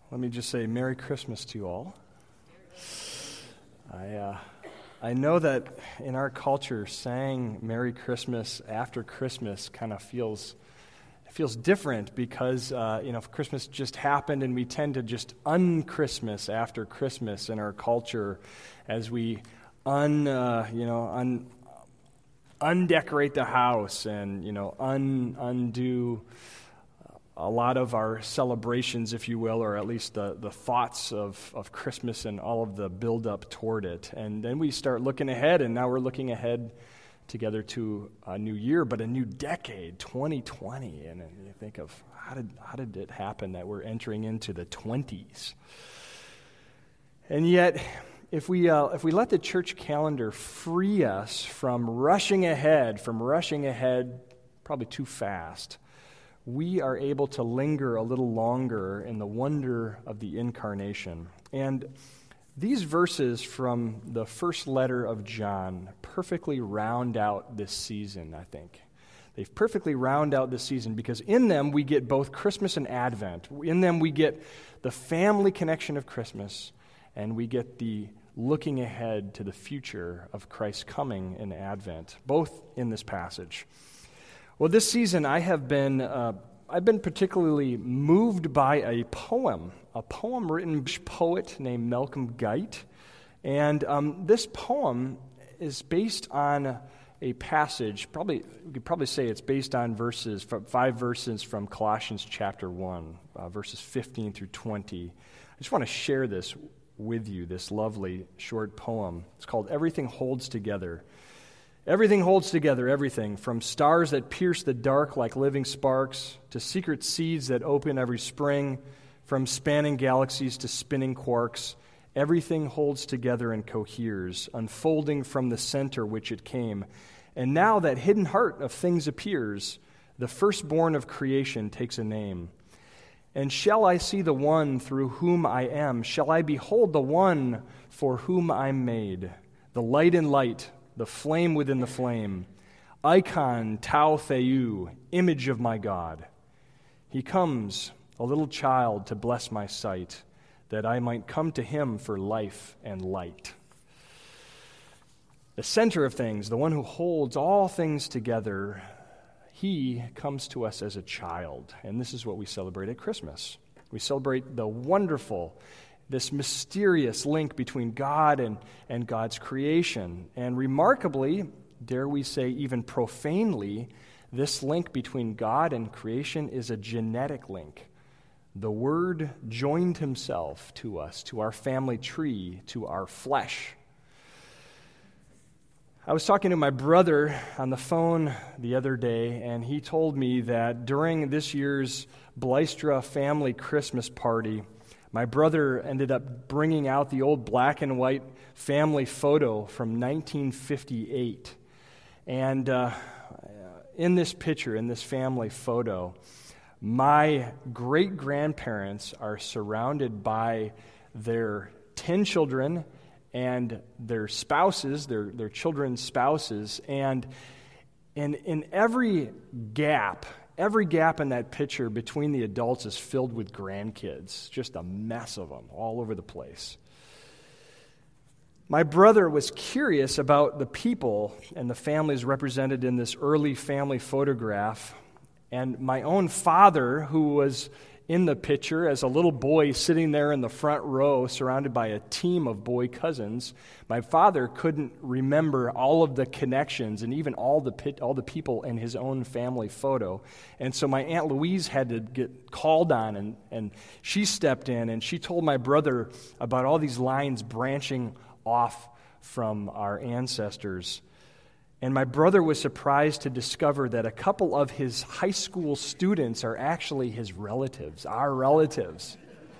Let me just say Merry Christmas to you all. I know that in our culture, saying Merry Christmas after Christmas kind of feels different because Christmas just happened, and we tend to just un-Christmas after Christmas in our culture as we undecorate the house and undo a lot of our celebrations, if you will, or at least the thoughts of Christmas and all of the build-up toward it. And then we start looking ahead, and now we're looking ahead together to a new year, but a new decade, 2020. And you think of, how did it happen that we're entering into the 20s? And yet, if we let the church calendar free us from rushing ahead probably too fast, we are able to linger a little longer in the wonder of the incarnation. And these verses from the first letter of John perfectly round out this season, I think. They perfectly round out this season because in them we get both Christmas and Advent. In them we get the family connection of Christmas, and we get the looking ahead to the future of Christ's coming in Advent, both in this passage. Well, this season I've been particularly moved by a poem written by a poet named Malcolm Guite, and this poem is based on a passage. We could probably say it's based on five verses from Colossians chapter 1, verses 15 through 20. I just want to share this with you, this lovely short poem. It's called "Everything Holds Together." Everything holds together, everything, from stars that pierce the dark like living sparks, to secret seeds that open every spring, from spanning galaxies to spinning quarks. Everything holds together and coheres, unfolding from the center which it came. And now that hidden heart of things appears, the firstborn of creation takes a name. And shall I see the one through whom I am? Shall I behold the one for whom I'm made? The light in light, the flame within the flame, icon Tau Theou, image of my God. He comes, a little child, to bless my sight, that I might come to him for life and light. The center of things, the one who holds all things together, he comes to us as a child, and this is what we celebrate at Christmas. We celebrate the wonderful, this mysterious link between God and God's creation. And remarkably, dare we say even profanely, this link between God and creation is a genetic link. The Word joined himself to us, to our family tree, to our flesh. I was talking to my brother on the phone the other day, and he told me that during this year's Blystra family Christmas party, my brother ended up bringing out the old black and white family photo from 1958. And in this picture, in this family photo, my great-grandparents are surrounded by their 10 children and their spouses, their children's spouses. And in every gap in that picture between the adults is filled with grandkids, just a mess of them all over the place. My brother was curious about the people and the families represented in this early family photograph, and my own father, who was in the picture as a little boy sitting there in the front row surrounded by a team of boy cousins. My father couldn't remember all of the connections and even all the people in his own family photo. And so my Aunt Louise had to get called on, and she stepped in, and she told my brother about all these lines branching off from our ancestors. And my brother was surprised to discover that a couple of his high school students are actually his relatives, our relatives.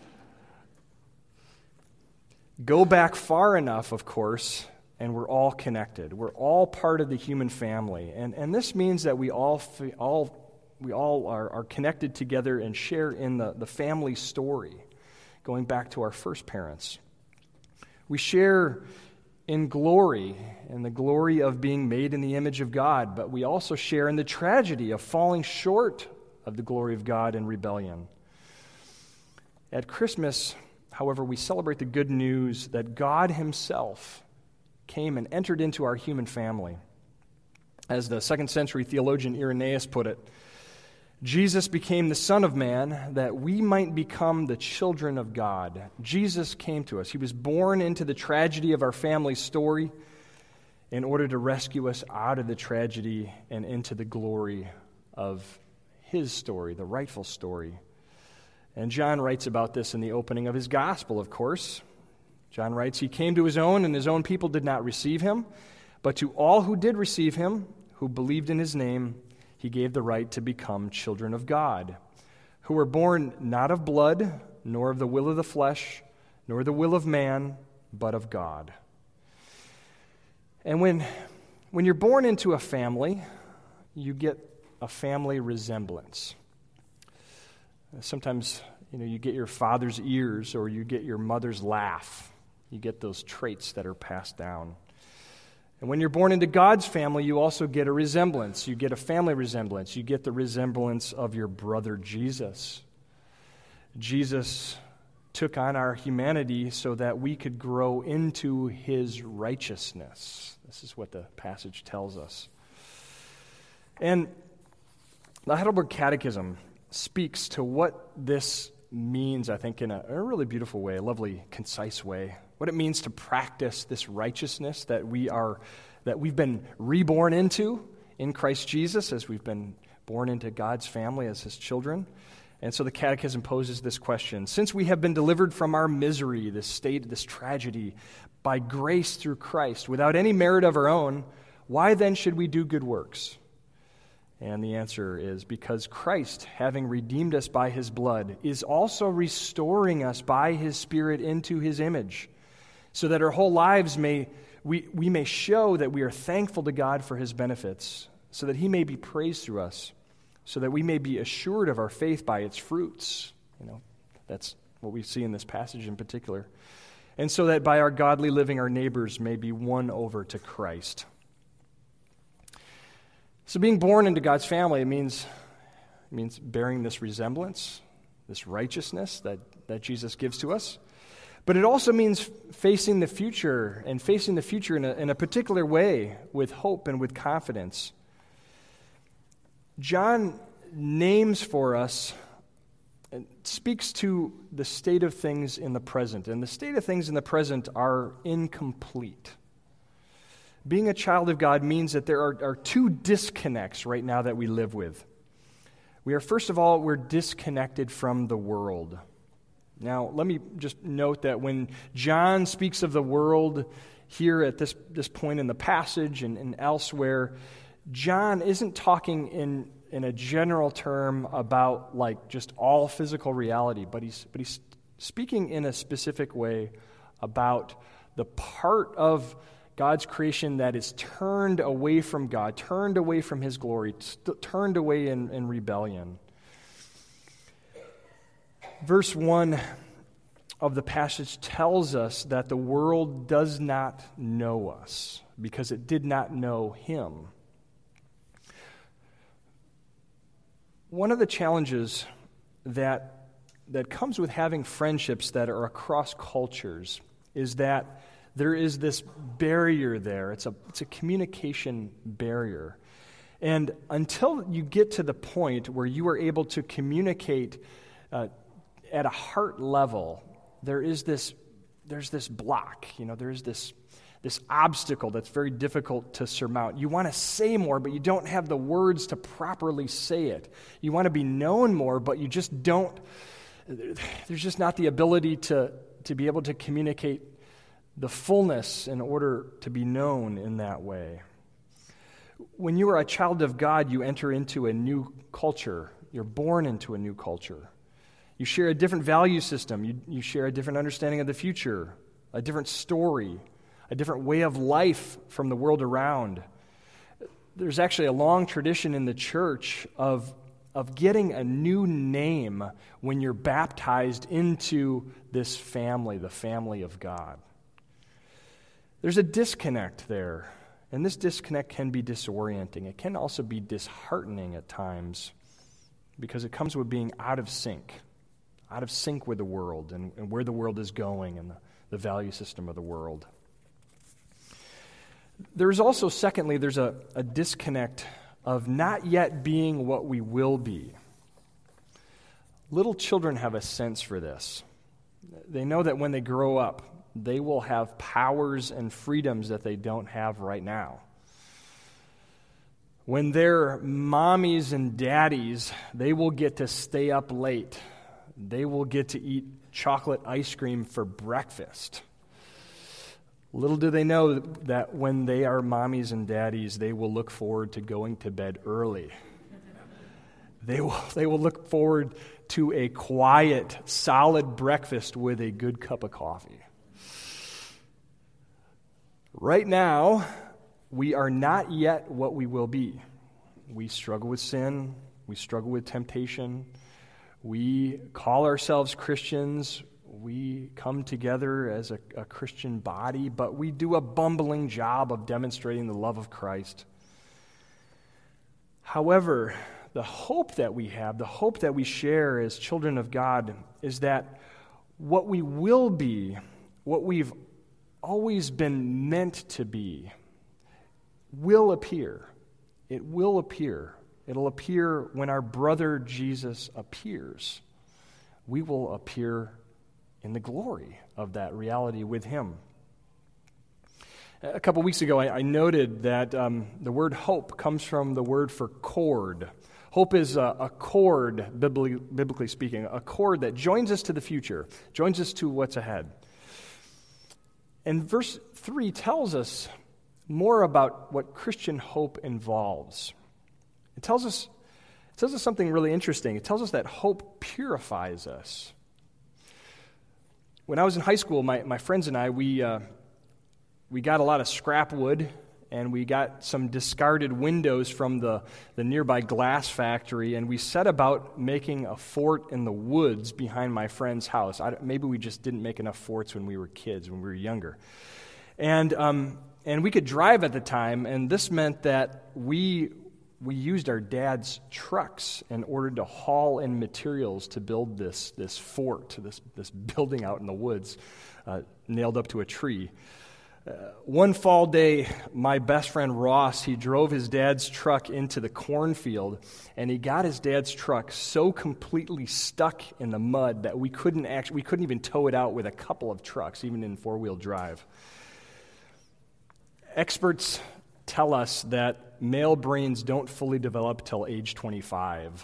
Go back far enough, of course, and we're all connected. We're all part of the human family. And this means that we all are connected together and share in the family story, going back to our first parents. We share in glory, in the glory of being made in the image of God, but we also share in the tragedy of falling short of the glory of God in rebellion. At Christmas, however, we celebrate the good news that God himself came and entered into our human family. As the second century theologian Irenaeus put it, Jesus became the Son of Man that we might become the children of God. Jesus came to us. He was born into the tragedy of our family story in order to rescue us out of the tragedy and into the glory of his story, the rightful story. And John writes about this in the opening of his gospel, of course. John writes, "He came to his own, and his own people did not receive him. But to all who did receive him, who believed in his name, he gave the right to become children of God, who were born not of blood, nor of the will of the flesh, nor the will of man, but of God." And when you're born into a family, you get a family resemblance. Sometimes, you get your father's ears or you get your mother's laugh. You get those traits that are passed down. And when you're born into God's family, you also get a resemblance. You get a family resemblance. You get the resemblance of your brother Jesus. Jesus took on our humanity so that we could grow into his righteousness. This is what the passage tells us. And the Heidelberg Catechism speaks to what this means, I think, in a really beautiful way, a lovely, concise way. What it means to practice this righteousness that we've been reborn into in Christ Jesus, as we've been born into God's family as his children. And so the Catechism poses this question: since we have been delivered from our misery, this state, this tragedy, by grace through Christ, without any merit of our own, why then should we do good works? And the answer is because Christ, having redeemed us by his blood, is also restoring us by his Spirit into his image, so that our whole lives we may show that we are thankful to God for his benefits, so that he may be praised through us, so that we may be assured of our faith by its fruits. That's what we see in this passage in particular. And so that by our godly living, our neighbors may be won over to Christ. So being born into God's family, it means bearing this resemblance, this righteousness that Jesus gives to us. But it also means facing the future in a particular way with hope and with confidence. John names for us and speaks to the state of things in the present. And the state of things in the present are incomplete. Being a child of God means that there are two disconnects right now that we live with. First of all, we're disconnected from the world. Now, let me just note that when John speaks of the world here at this point in the passage and elsewhere, John isn't talking in a general term about like just all physical reality, but he's speaking in a specific way about the part of God's creation that is turned away from God, turned away from his glory, turned away in rebellion. Verse 1 of the passage tells us that the world does not know us because it did not know him. One of the challenges that comes with having friendships that are across cultures is that there is this barrier there. It's a communication barrier. And until you get to the point where you are able to communicate at a heart level, there's this block. There's this obstacle that's very difficult to surmount. You want to say more, but you don't have the words to properly say it. You want to be known more, but you just don't. There's just not the ability to be able to communicate the fullness in order to be known in that way. When you are a child of God, you enter into a new culture. You're born into a new culture. You share a different value system. You share a different understanding of the future, a different story, a different way of life from the world around. There's actually a long tradition in the church of getting a new name when you're baptized into this family, the family of God. There's a disconnect there, and this disconnect can be disorienting. It can also be disheartening at times because it comes with being out of sync out of sync with the world and where the world is going and the value system of the world. There's also, secondly, there's a disconnect of not yet being what we will be. Little children have a sense for this. They know that when they grow up, they will have powers and freedoms that they don't have right now. When they're mommies and daddies, they will get to stay up late. They will get to eat chocolate ice cream for breakfast. Little do they know that when they are mommies and daddies, they will look forward to going to bed early. They will look forward to a quiet, solid breakfast with a good cup of coffee. Right now, we are not yet what we will be. We struggle with sin. We struggle with temptation. We call ourselves Christians. We come together as a Christian body, but we do a bumbling job of demonstrating the love of Christ. However, the hope that we have, the hope that we share as children of God, is that what we will be, what we've always been meant to be, will appear. It will appear. It'll appear when our brother Jesus appears. We will appear in the glory of that reality with him. A couple weeks ago, I noted that the word hope comes from the word for cord. Hope is a cord, biblically speaking, a cord that joins us to the future, joins us to what's ahead. And verse 3 tells us more about what Christian hope involves. It tells us something really interesting. It tells us that hope purifies us. When I was in high school, my friends and I, we got a lot of scrap wood, and we got some discarded windows from the nearby glass factory, and we set about making a fort in the woods behind my friend's house. Maybe we just didn't make enough forts when we were kids, when we were younger. And we could drive at the time, and this meant that we used our dad's trucks in order to haul in materials to build this fort, this building out in the woods, nailed up to a tree. One fall day, my best friend Ross, he drove his dad's truck into the cornfield, and he got his dad's truck so completely stuck in the mud that we couldn't even tow it out with a couple of trucks, even in four-wheel drive. Experts tell us that male brains don't fully develop till age 25.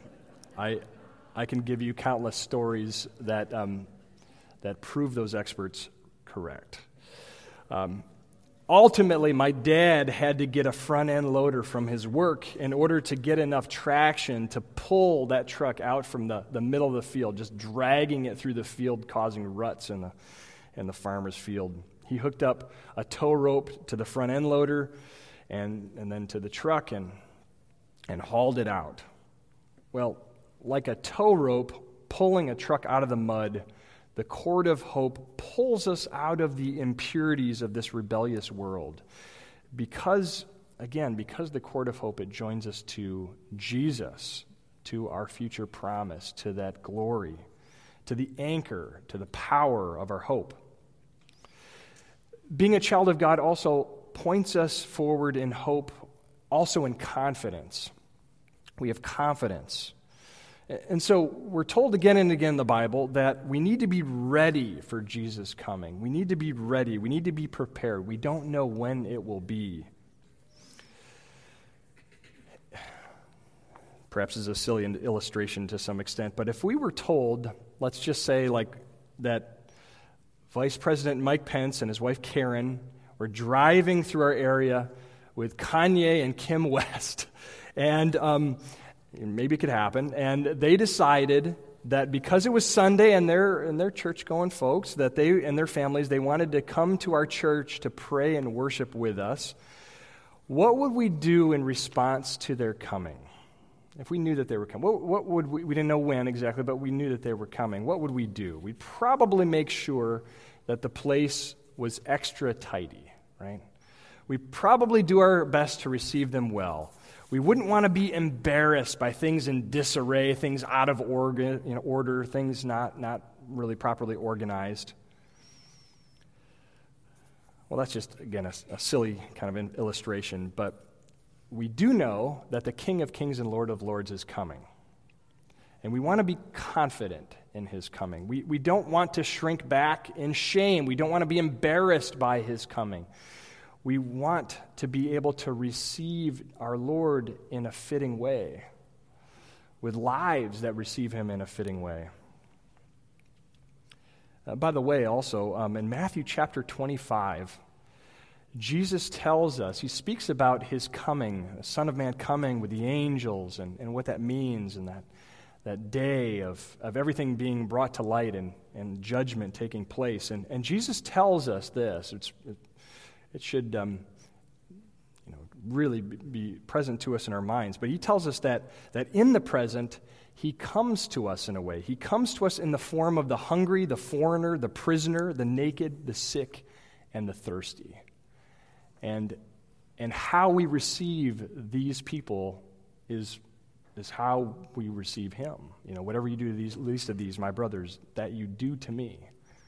I can give you countless stories that prove those experts correct. Ultimately, my dad had to get a front-end loader from his work in order to get enough traction to pull that truck out from the middle of the field, just dragging it through the field, causing ruts in the farmer's field. He hooked up a tow rope to the front-end loader and then to the truck and hauled it out. Well, like a tow rope pulling a truck out of the mud, the cord of hope pulls us out of the impurities of this rebellious world. Because the cord of hope, it joins us to Jesus, to our future promise, to that glory, to the anchor, to the power of our hope. Being a child of God also points us forward in hope, also in confidence. We have confidence. And so we're told again and again in the Bible that we need to be ready for Jesus' coming. We need to be ready. We need to be prepared. We don't know when it will be. Perhaps it's a silly illustration to some extent, but if we were told, let's just say like that Vice President Mike Pence and his wife Karen were driving through our area with Kanye and Kim West, and maybe it could happen, and they decided that because it was Sunday and they're church-going folks, that they and their families, they wanted to come to our church to pray and worship with us, what would we do in response to their coming? If we knew that they were coming, what would we didn't know when exactly, but we knew that they were coming. What would we do? We'd probably make sure that the place was extra tidy, right? We'd probably do our best to receive them well. We wouldn't want to be embarrassed by things in disarray, things out of order, things not really properly organized. Well, that's just, again, a silly kind of an illustration, but we do know that the King of Kings and Lord of Lords is coming. And we want to be confident in his coming. We don't want to shrink back in shame. We don't want to be embarrassed by his coming. We want to be able to receive our Lord in a fitting way, with lives that receive him in a fitting way. By the way, also, in Matthew chapter 25, Jesus tells us, he speaks about his coming, the Son of Man coming with the angels and what that means, and that day of everything being brought to light and judgment taking place. And Jesus tells us this. It should really be present to us in our minds. But he tells us that in the present, he comes to us in a way. He comes to us in the form of the hungry, the foreigner, the prisoner, the naked, the sick, and the thirsty. And how we receive these people is how we receive him. Whatever you do to these least of these, my brothers, that you do to me.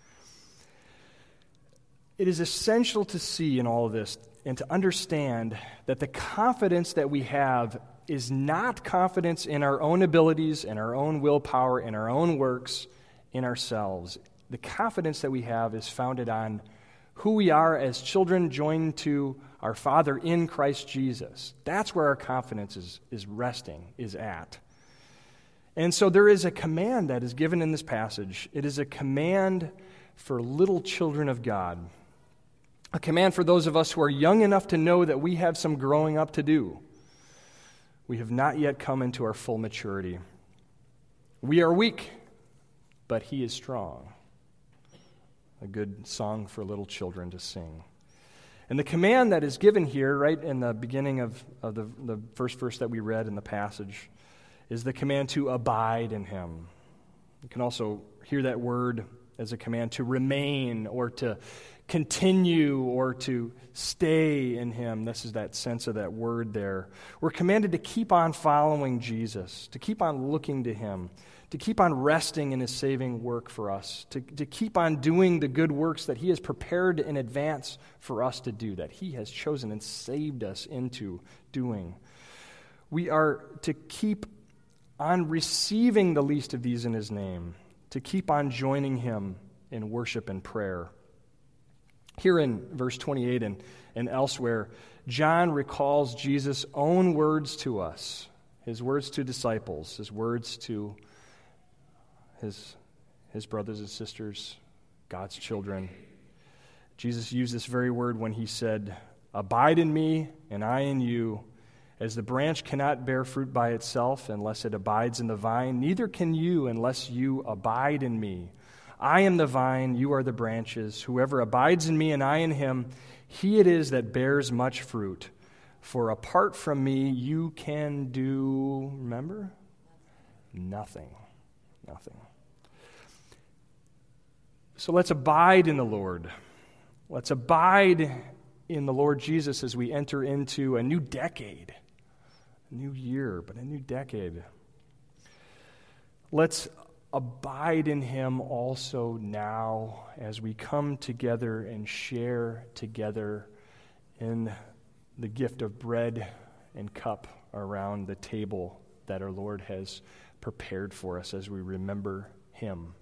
It is essential to see in all of this and to understand that the confidence that we have is not confidence in our own abilities, in our own willpower, in our own works, in ourselves. The confidence that we have is founded on who we are as children joined to our Father in Christ Jesus. That's where our confidence is resting, is at. And so there is a command that is given in this passage. It is a command for little children of God. A command for those of us who are young enough to know that we have some growing up to do. We have not yet come into our full maturity. We are weak, but he is strong. A good song for little children to sing. And the command that is given here, right in the beginning of the first verse that we read in the passage, is the command to abide in him. You can also hear that word as a command to remain or to continue or to stay in him. This is that sense of that word there. We're commanded to keep on following Jesus, to keep on looking to him, to keep on resting in his saving work for us, to keep on doing the good works that he has prepared in advance for us to do, that he has chosen and saved us into doing. We are to keep on receiving the least of these in his name, to keep on joining him in worship and prayer. Here in verse 28 and elsewhere, John recalls Jesus' own words to us, his words to disciples, his words to his brothers and sisters, God's children. Jesus used this very word when he said, "Abide in me and I in you. As the branch cannot bear fruit by itself unless it abides in the vine, neither can you unless you abide in me. I am the vine, you are the branches. Whoever abides in me and I in him, he it is that bears much fruit. For apart from me, you can do," remember? Nothing. So let's abide in the Lord. Let's abide in the Lord Jesus as we enter into a new decade. A new year, but a new decade. Let's abide in him also now as we come together and share together in the gift of bread and cup around the table that our Lord has prepared for us as we remember him.